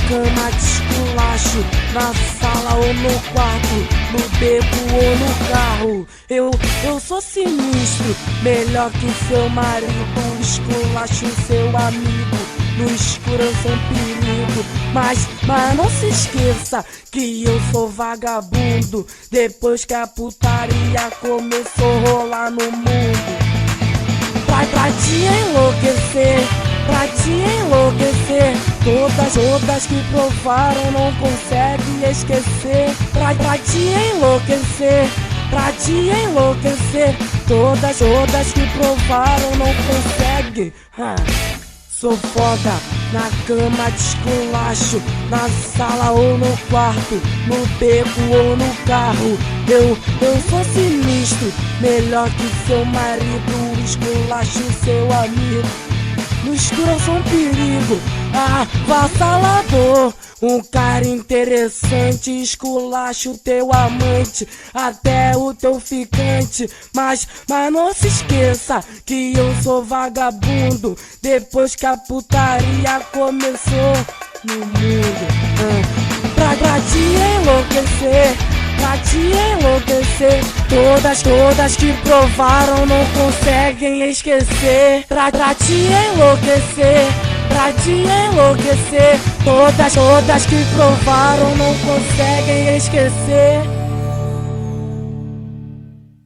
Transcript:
cama de esculacho, na sala ou no quarto, no beco ou no carro. Eu sou sinistro, melhor que seu marido, esculacho seu amigo. No escuro eu sou um perigo, mas não se esqueça que eu sou vagabundo. Depois que a putaria começou a rolar no mundo, pra te enlouquecer, pra te enlouquecer. Todas que provaram não conseguem esquecer. Pra te enlouquecer, pra te enlouquecer. Todas que provaram não conseguem. Sou foda na cama de esculacho, na sala ou no quarto, no beco ou no carro. Eu sou sinistro, melhor que seu marido, esculacho seu amigo. No escuro eu sou um perigo, avassalador. Um cara interessante, esculacho teu amante, até o teu ficante. Mas não se esqueça que eu sou vagabundo. Depois que a putaria começou no mundo, pra te enlouquecer, pra te enlouquecer. Todas que provaram não conseguem esquecer. Pra te enlouquecer, pra te enlouquecer. Todas que provaram não conseguem esquecer.